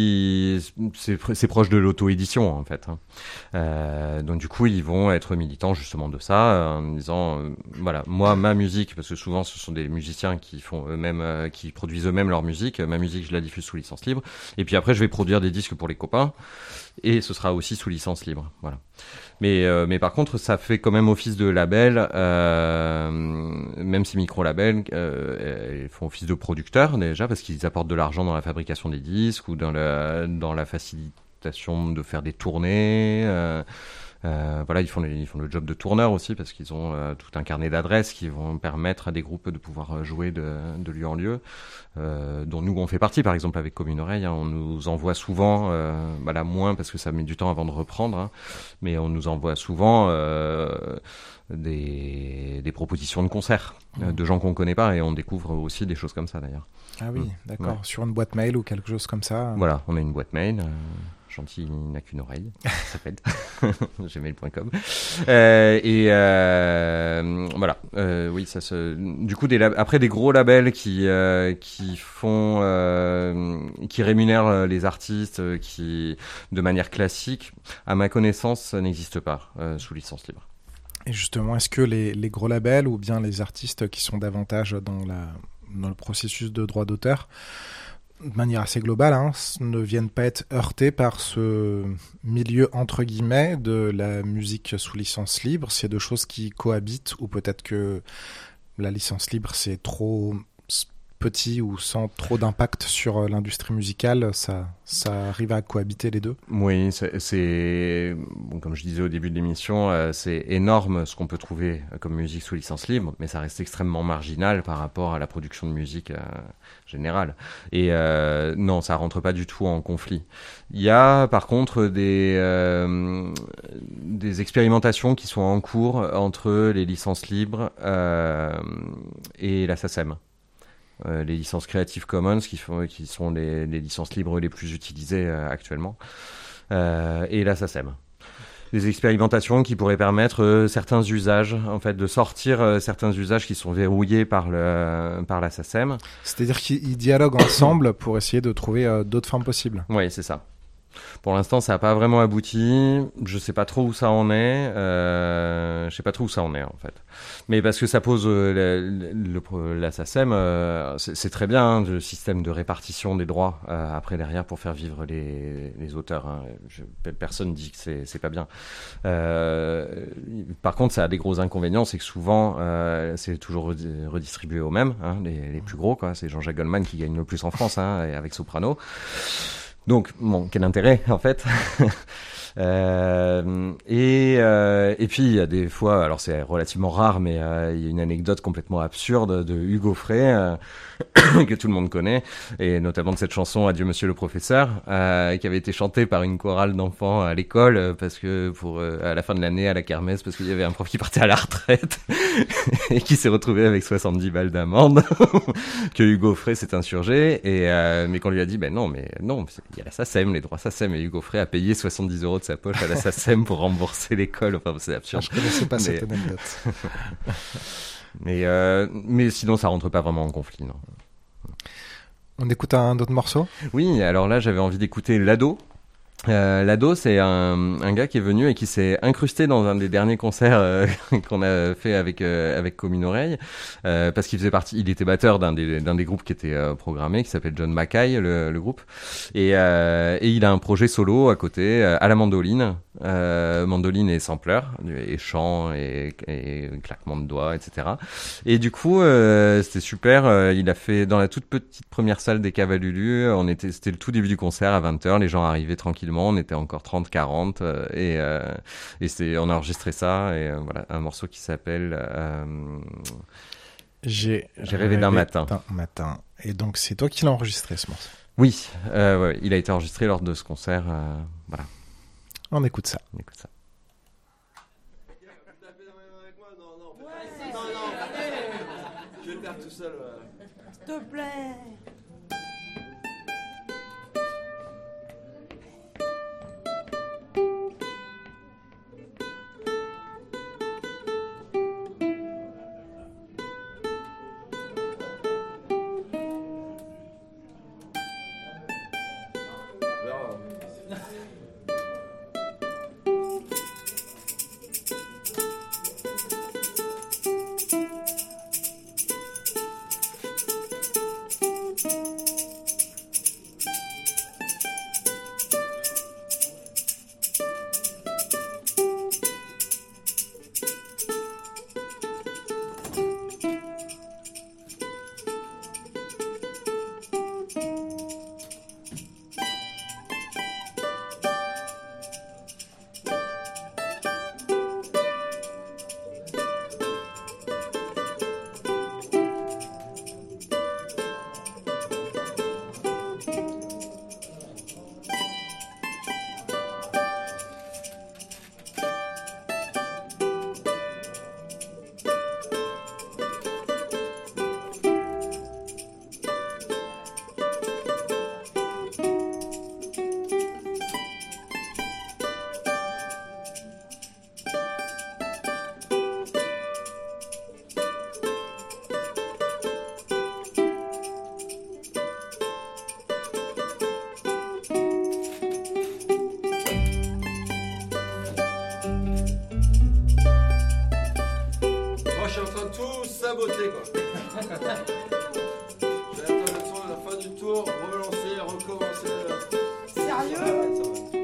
c'est proche de l'auto-édition en fait. Donc du coup, ils vont être militants justement de ça, en disant voilà, moi ma musique, parce que souvent ce sont des musiciens qui font eux-mêmes, qui produisent eux-mêmes leur musique. Ma musique, je la diffuse sous licence libre. Et puis après, je vais produire des disques pour les copains et ce sera aussi sous licence libre, voilà. Mais par contre ça fait quand même office de label, même ces micro-labels ils font office de producteurs déjà parce qu'ils apportent de l'argent dans la fabrication des disques ou dans la facilitation de faire des tournées. Voilà, ils font le job de tourneur aussi parce qu'ils ont tout un carnet d'adresses qui vont permettre à des groupes de pouvoir jouer de lieu en lieu, dont nous on fait partie par exemple avec Commune Oreille, hein, on nous envoie souvent, là moins parce que ça met du temps avant de reprendre, hein, mais on nous envoie souvent des des propositions de concerts de gens qu'on connaît pas, et on découvre aussi des choses comme ça d'ailleurs. Ah oui, d'accord. Ouais. Sur une boîte mail ou quelque chose comme ça. Voilà, on a une boîte mail. Gentil n'a qu'une oreille, ça s'appelle gmail.com. Voilà. Oui, ça se. Du coup, après des gros labels qui rémunèrent les artistes, qui de manière classique, à ma connaissance, ça n'existe pas sous licence libre. Et justement, est-ce que les gros labels ou bien les artistes qui sont davantage dans le processus de droit d'auteur, de manière assez globale, ne viennent pas être heurtés par ce milieu entre guillemets de la musique sous licence libre? C'est deux choses qui cohabitent, ou peut-être que la licence libre c'est trop petit ou sans trop d'impact sur l'industrie musicale, ça arrive à cohabiter les deux? Oui, c'est bon, comme je disais au début de l'émission, c'est énorme ce qu'on peut trouver comme musique sous licence libre, mais ça reste extrêmement marginal par rapport à la production de musique générale. Et non, ça rentre pas du tout en conflit. Il y a par contre des expérimentations qui sont en cours entre les licences libres et la SACEM. Les licences Creative Commons qui sont les licences libres les plus utilisées actuellement, et la SACEM. Des expérimentations qui pourraient permettre certains usages, en fait, de sortir certains usages qui sont verrouillés par la SACEM. C'est-à-dire qu'ils dialoguent ensemble pour essayer de trouver d'autres formes possibles. Oui, c'est ça. Pour l'instant, ça n'a pas vraiment abouti. Je sais pas trop où ça en est. En fait. Mais parce que ça pose la SACEM, c'est très bien le système de répartition des droits après derrière pour faire vivre les auteurs. Personne dit que c'est pas bien. Par contre, ça a des gros inconvénients, c'est que souvent c'est toujours redistribué aux mêmes, les plus gros, quoi. C'est Jean-Jacques Goldman qui gagne le plus en France, avec Soprano. Donc, bon, quel intérêt, en fait. Et puis, il y a des fois, alors c'est relativement rare, mais il y a une anecdote complètement absurde de Hugo Frey, que tout le monde connaît, et notamment de cette chanson Adieu Monsieur le Professeur, qui avait été chantée par une chorale d'enfants à l'école, parce que à la fin de l'année, à la kermesse, parce qu'il y avait un prof qui partait à la retraite, et qui s'est retrouvé avec 70 balles d'amende, que Hugo Frey s'est insurgé, mais qu'on lui a dit, non, il y a la SACEM, les droits SACEM, et Hugo Frey a payé 70 € de sa poche à la SACEM pour rembourser l'école. Enfin, c'est absurde. Je connaissais pas cette anecdote. Mais sinon, ça rentre pas vraiment en conflit, non. On écoute un autre morceau? Oui, alors là, j'avais envie d'écouter Lado. Lado, c'est un gars qui est venu et qui s'est incrusté dans un des derniers concerts qu'on a fait avec Comme une oreille, parce qu'il il était batteur d'un des groupes qui était programmé, qui s'appelle John Mackay, le groupe, et il a un projet solo à côté, à la mandoline et sampler, et chant et claquement de doigts, etc. Et du coup, c'était super. Il a fait dans la toute petite première salle des Caves à Lulu. C'était le tout début du concert à 20h. Les gens arrivaient tranquillement. On était encore 30-40 et on a enregistré ça, et voilà, un morceau qui s'appelle J'ai rêvé d'un matin. Et donc c'est toi qui l'as enregistré, ce morceau? Oui, ouais, il a été enregistré lors de ce concert. Voilà. On écoute ça. Je vais le faire tout seul. S'il te plaît. Moi, je suis en train de tout saboter, quoi. Je vais attendre le tour, la fin du tour, relancer, recommencer. Sérieux?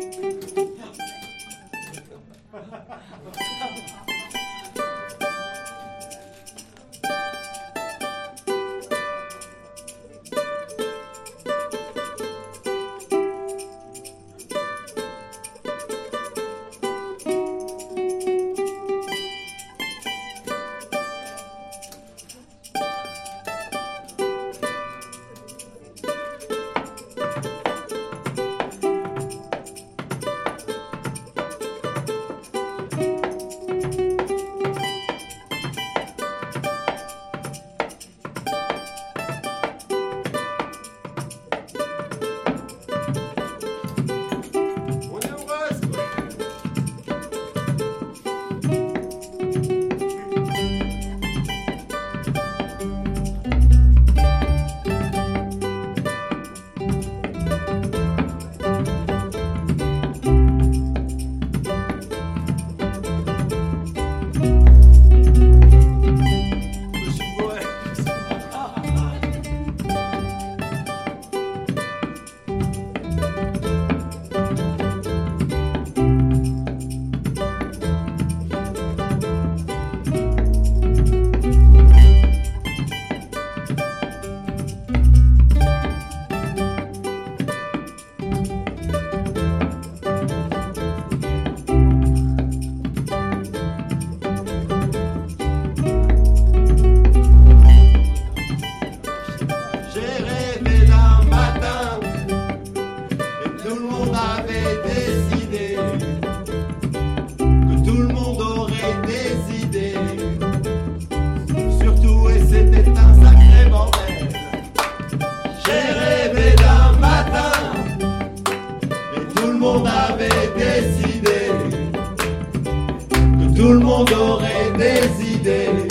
Tout le monde aurait des idées.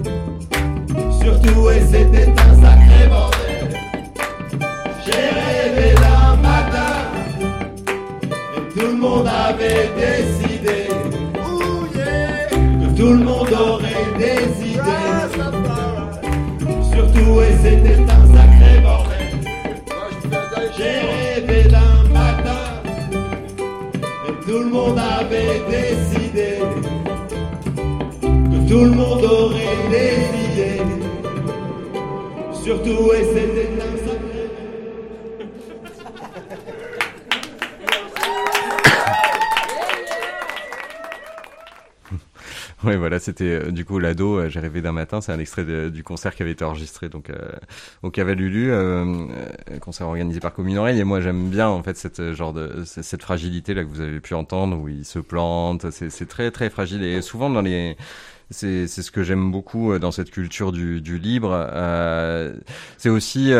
Surtout, et c'était un sacré bordel. J'ai rêvé d'un matin et tout le monde avait décidé que tout le monde aurait des idées. Surtout, et c'était un sacré bordel. J'ai rêvé d'un matin et tout le monde avait décidé que tout le monde aurait des idées. Surtout, et c'était un sacré. Oui, voilà, c'était du coup l'ado. J'ai rêvé d'un matin. C'est un extrait du concert qui avait été enregistré donc au Cavalulu, concert organisé par Commune Oreille. Et moi, j'aime bien en fait cette fragilité là que vous avez pu entendre où il se plante. C'est très très fragile et souvent dans les c'est ce que j'aime beaucoup dans cette culture du libre. C'est aussi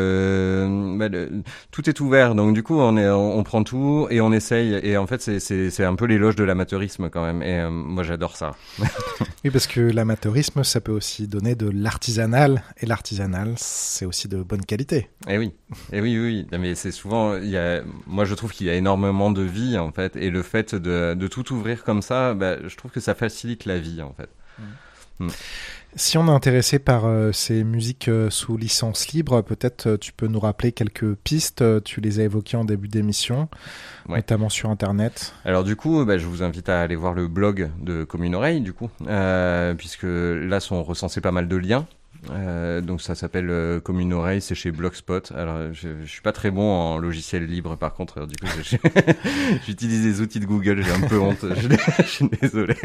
tout est ouvert, donc du coup on prend tout et on essaye. Et en fait c'est un peu l'éloge de l'amateurisme quand même. Et moi j'adore ça. Oui, parce que l'amateurisme ça peut aussi donner de l'artisanal et l'artisanal c'est aussi de bonne qualité. Et oui. Mais c'est souvent moi je trouve qu'il y a énormément de vie en fait, et le fait de tout ouvrir comme ça, je trouve que ça facilite la vie en fait. Si on est intéressé par ces musiques sous licence libre, peut-être tu peux nous rappeler quelques pistes. Tu les as évoquées en début d'émission, notamment sur Internet. Alors du coup, je vous invite à aller voir le blog de Commune Oreille, du coup, puisque là sont recensés pas mal de liens. Donc ça s'appelle Commune Oreille, c'est chez Blogspot. Alors je suis pas très bon en logiciel libre par contre, du coup j'utilise les outils de Google, j'ai un peu honte, je suis désolé.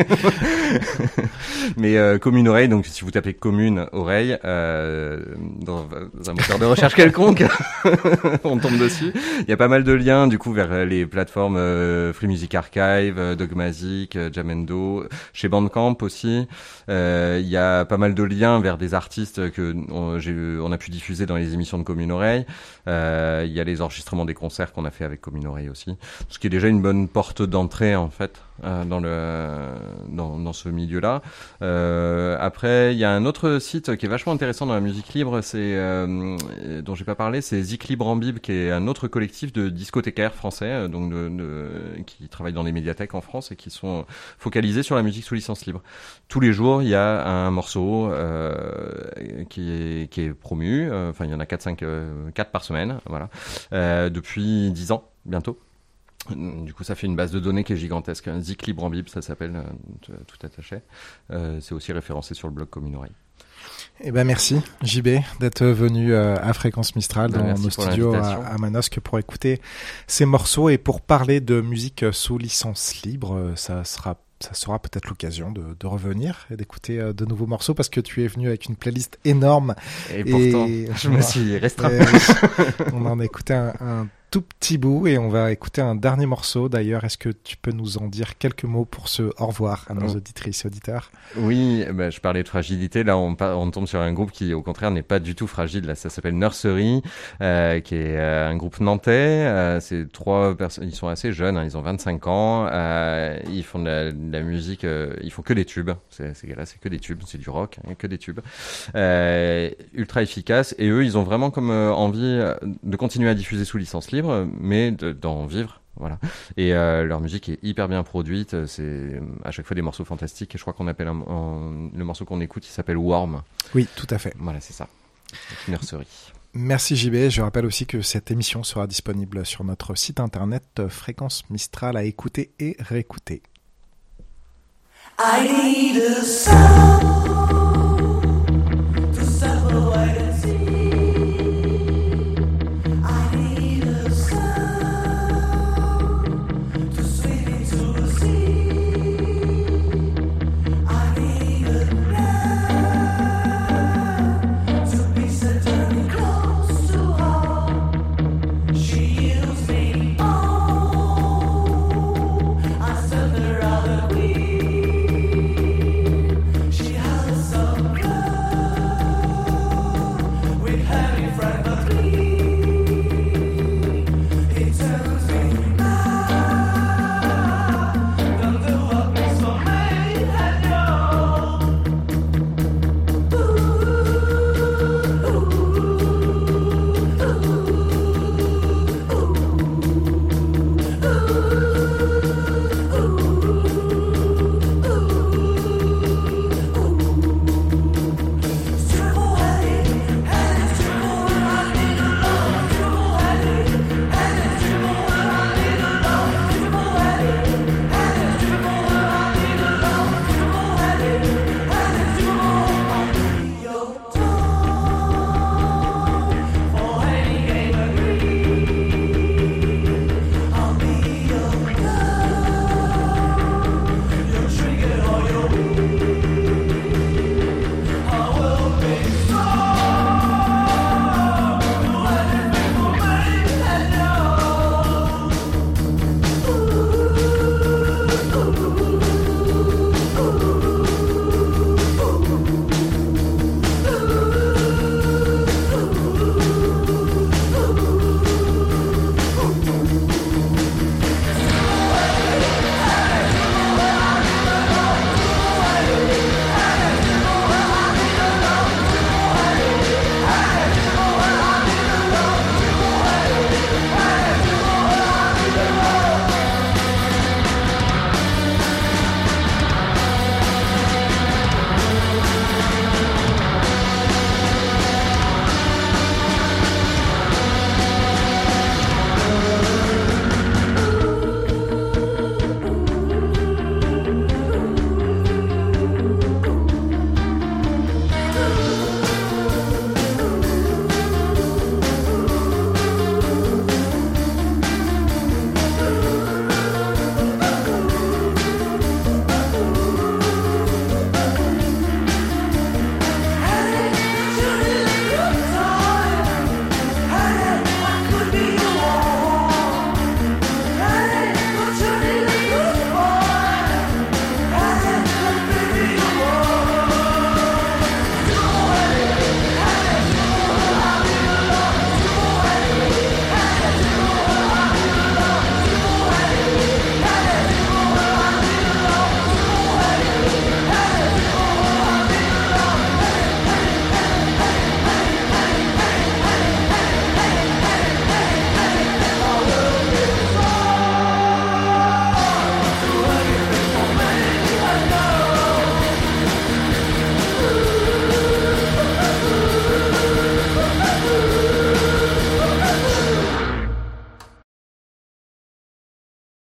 Mais Commune Oreille, donc si vous tapez Commune Oreille dans un moteur de recherche quelconque, on tombe dessus. Il y a pas mal de liens du coup vers les plateformes Free Music Archive, Dogmatic, Jamendo, chez Bandcamp aussi. Il y a pas mal de liens vers des artistes que on a pu diffuser dans les émissions de Commune Oreille. Il y a les enregistrements des concerts qu'on a fait avec Commune Oreille aussi, ce qui est déjà une bonne porte d'entrée en fait. dans ce milieu-là. Après, il y a un autre site qui est vachement intéressant dans la musique libre, dont j'ai pas parlé, c'est Zik Libre en Bib, qui est un autre collectif de discothécaires français, donc qui travaillent dans les médiathèques en France et qui sont focalisés sur la musique sous licence libre. Tous les jours, il y a un morceau qui est promu. Enfin, il y en a 4 par semaine, voilà, depuis 10 ans bientôt. Du coup, ça fait une base de données qui est gigantesque. Zik Libre en Bib, ça s'appelle, tout attaché. C'est aussi référencé sur le blog Commune Oreille. Eh ben merci JB d'être venu à Fréquence Mistral dans nos studios à Manosque pour écouter ces morceaux et pour parler de musique sous licence libre. Ça sera peut-être l'occasion de revenir et d'écouter de nouveaux morceaux parce que tu es venu avec une playlist énorme. Et pourtant, je me suis restreint. On en a écouté un tout petit bout et on va écouter un dernier morceau. D'ailleurs, est-ce que tu peux nous en dire quelques mots pour ce au revoir à nos auditrices et auditeurs? Oui, je parlais de fragilité. Là, on tombe sur un groupe qui, au contraire, n'est pas du tout fragile. Là, ça s'appelle Nursery, qui est un groupe nantais. C'est 3 personnes. Ils sont assez jeunes. Ils ont 25 ans. Ils font de la musique. Ils font que des tubes. Ces gars-là, c'est que des tubes. C'est du rock, que des tubes. Ultra efficaces. Et eux, ils ont vraiment comme envie de continuer à diffuser sous licence libre, mais d'en vivre. Voilà. Et leur musique est hyper bien produite. C'est à chaque fois des morceaux fantastiques. Et je crois qu'on appelle le morceau qu'on écoute, il s'appelle Warm. Oui, tout à fait. Voilà, c'est ça. Nursery. Merci JB. Je rappelle aussi que cette émission sera disponible sur notre site internet Fréquence Mistral à écouter et réécouter. I need a song.